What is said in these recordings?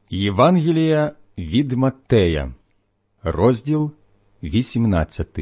Євангелія від Маттея, розділ 18.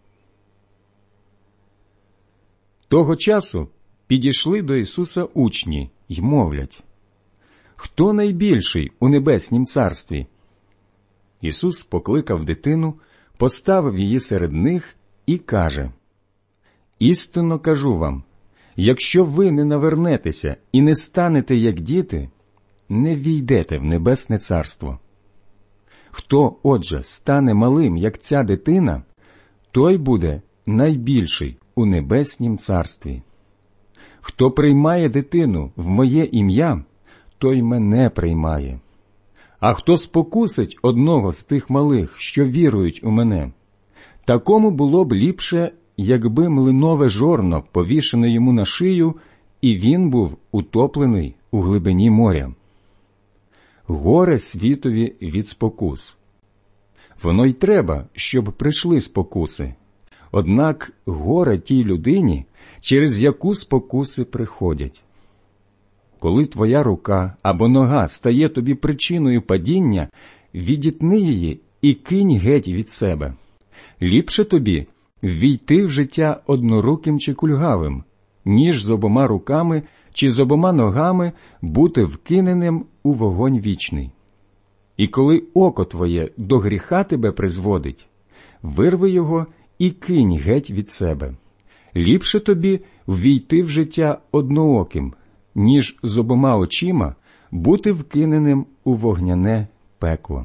Того часу підійшли до Ісуса учні й мовлять: «Хто найбільший у небеснім царстві?» Ісус покликав дитину, поставив її серед них і каже: «Істинно кажу вам, якщо ви не навернетеся і не станете як діти, не війдете в небесне царство. Хто, отже, стане малим, як ця дитина, той буде найбільший у небеснім царстві. Хто приймає дитину в моє ім'я, той мене приймає. А хто спокусить одного з тих малих, що вірують у мене, такому було б ліпше, якби млинове жорно повішено йому на шию, і він був утоплений у глибині моря. Горе світові від спокус. Воно й треба, щоб прийшли спокуси. Однак горе тій людині, через яку спокуси приходять. Коли твоя рука або нога стає тобі причиною падіння, відітни її і кинь геть від себе. Ліпше тобі ввійти в життя одноруким чи кульгавим, ніж з обома руками чи з обома ногами бути вкиненим у вогонь вічний. І коли око твоє до гріха тебе призводить, вирви його і кинь геть від себе. Ліпше тобі ввійти в життя однооким, ніж з обома очима бути вкиненим у вогняне пекло.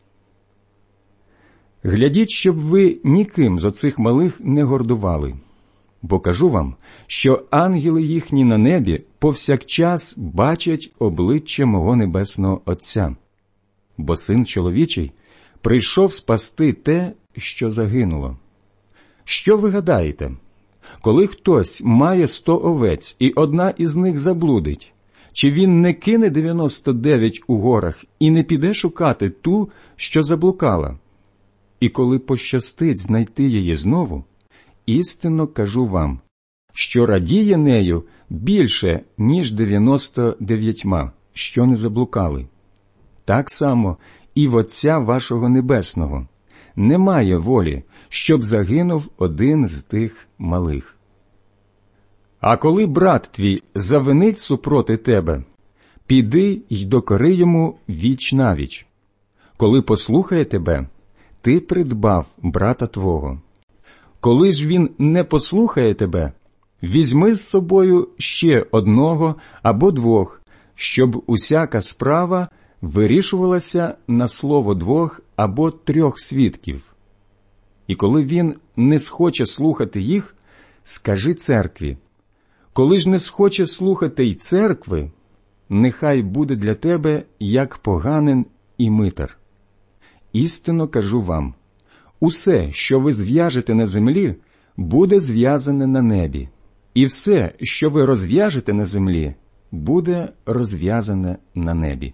Глядіть, щоб ви ніким з оцих малих не гордували. Бо кажу вам, що ангели їхні на небі повсякчас бачать обличчя мого небесного Отця. Бо Син чоловічий прийшов спасти те, що загинуло. Що ви гадаєте? Коли хтось має 100 овець, і одна із них заблудить, чи він не кине 99 у горах і не піде шукати ту, що заблукала? І коли пощастить знайти її знову, істинно кажу вам, що радіє нею більше, ніж 99, що не заблукали. Так само і в Отця вашого Небесного немає волі, щоб загинув один з тих малих. А коли брат твій завинить супроти тебе, піди й докори йому віч навіч. Коли послухає тебе, ти придбав брата твого. Коли ж він не послухає тебе, візьми з собою ще одного або двох, щоб усяка справа вирішувалася на слово 2 або 3 свідків. І коли він не схоче слухати їх, скажи церкві. Коли ж не схоче слухати й церкви, нехай буде для тебе як поганин і митар. Істинно кажу вам, усе, що ви зв'яжете на землі, буде зв'язане на небі, і все, що ви розв'яжете на землі, буде розв'язане на небі.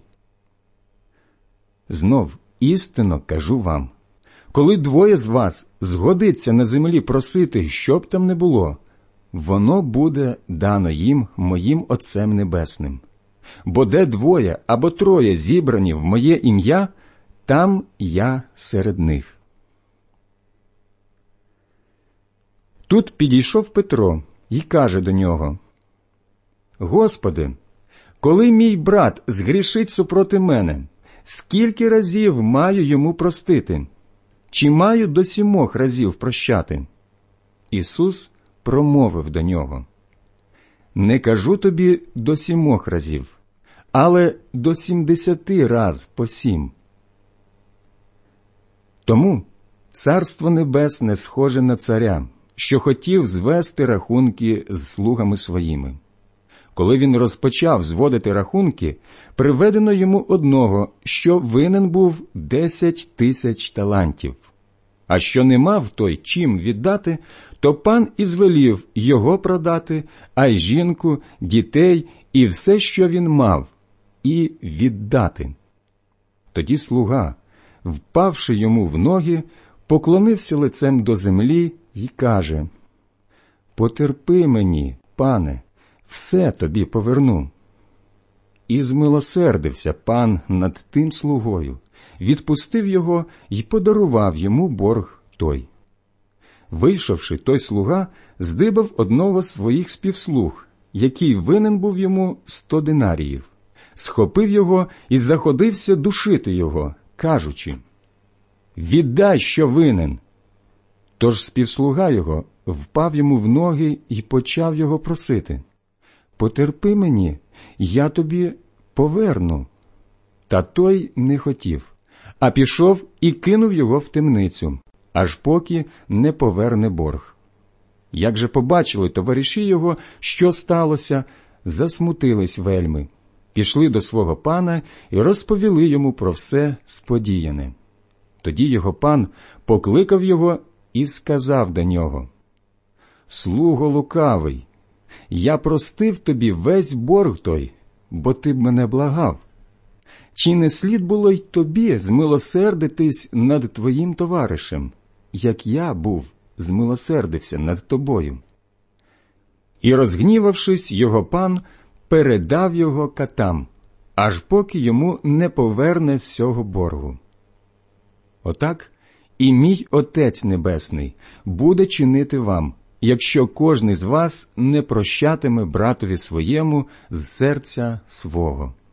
Знов істинно кажу вам, коли 2 з вас згодиться на землі просити, що б там не було, воно буде дано їм моїм Отцем Небесним. Бо де 2 або 3 зібрані в моє ім'я, там я серед них. Тут підійшов Петро і каже до нього: «Господи, коли мій брат згрішить супроти мене, скільки разів маю йому простити? Чи маю до 7 разів прощати?» Ісус промовив до нього: «Не кажу тобі до 7 разів, але до 70 раз по 7. Тому Царство Небесне схоже на царя, що хотів звести рахунки з слугами своїми. Коли він розпочав зводити рахунки, приведено йому одного, що винен був 10 000 талантів. А що не мав той чим віддати, то пан і звелів його продати, а й жінку, дітей і все, що він мав, і віддати. Тоді слуга, впавши йому в ноги, поклонився лицем до землі й каже: «Потерпи мені, пане, все тобі поверну». І змилосердився пан над тим слугою, відпустив його й подарував йому борг той. Вийшовши, той слуга здибав одного з своїх співслуг, який винен був йому 100 динаріїв, схопив його і заходився душити його, кажучи: «Віддай, що винен!» Тож співслуга його впав йому в ноги і почав його просити: «Потерпи мені, я тобі поверну». Та той не хотів, а пішов і кинув його в темницю, аж поки не поверне борг. Як же побачили товариші його, що сталося, засмутились вельми, пішли до свого пана і розповіли йому про все сподіяне. Тоді його пан покликав його і сказав до нього: «Слуго лукавий, я простив тобі весь борг той, бо ти б мене благав. Чи не слід було й тобі змилосердитись над твоїм товаришем, як я був змилосердився над тобою?» І, розгнівавшись, його пан передав його катам, аж поки йому не поверне всього боргу. Отак і мій Отець Небесний буде чинити вам, якщо кожний з вас не прощатиме братові своєму з серця свого.